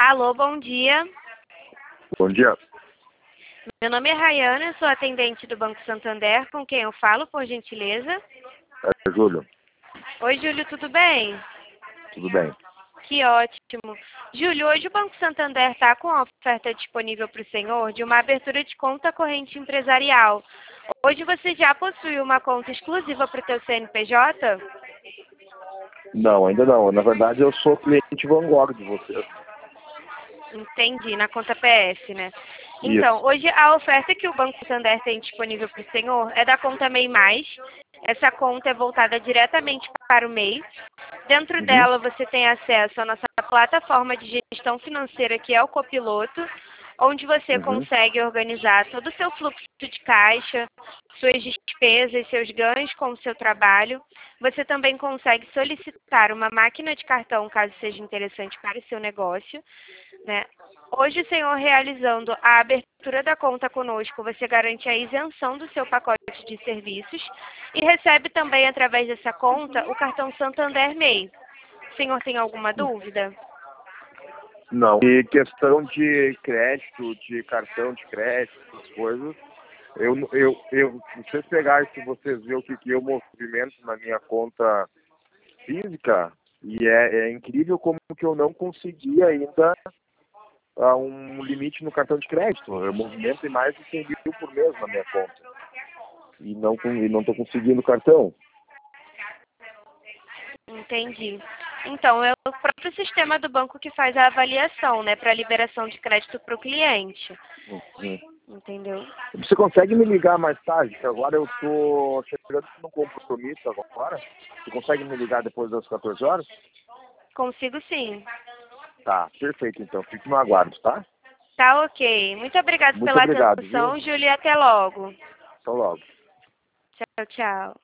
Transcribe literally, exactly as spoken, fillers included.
Alô, bom dia. Bom dia. Meu nome é Rayana, eu sou atendente do Banco Santander. Com quem eu falo, por gentileza? É Júlio. Oi, Júlio, tudo bem? Tudo bem. Que ótimo. Júlio, hoje o Banco Santander está com a oferta disponível para o senhor de uma abertura de conta corrente empresarial. Hoje você já possui uma conta exclusiva para o seu C N P J? Não, ainda não. Na verdade, eu sou cliente Vanguard de vocês. Entendi, na conta P F, né? Então, Isso. hoje a oferta que o Banco Santander tem disponível para o senhor é da conta MEI Mais. Essa conta é voltada diretamente para o MEI. Dentro Uhum. dela você tem acesso à nossa plataforma de gestão financeira, que é o Copiloto, onde você Uhum. consegue organizar todo o seu fluxo de caixa, suas despesas, seus ganhos com o seu trabalho. Você também consegue solicitar uma máquina de cartão, caso seja interessante para o seu negócio, né? Hoje, o senhor realizando a abertura da conta conosco, você garante a isenção do seu pacote de serviços e recebe também, através dessa conta, o cartão Santander MEI. O senhor tem alguma dúvida? Não. E questão de crédito, de cartão de crédito, essas coisas, eu, eu, eu, se vocês pegarem, se vocês verem o que, que eu movimento na minha conta física, e é, é incrível como que eu não consegui ainda ah, um limite no cartão de crédito. Eu movimento em mais de cem mil por mês na minha conta. E não e não estou conseguindo cartão. Entendi. Então, é o próprio sistema do banco que faz a avaliação, né, para liberação de crédito para o cliente. Uhum. Entendeu? Você consegue me ligar mais tarde? Que agora eu estou chegando num compromisso agora. Você consegue me ligar depois das quatorze horas? Consigo sim. Tá, perfeito então. Fico no aguardo, tá? Tá ok. Muito obrigada Muito pela obrigado, viu? atenção, Júlia, e até logo. Até logo. Tchau, tchau.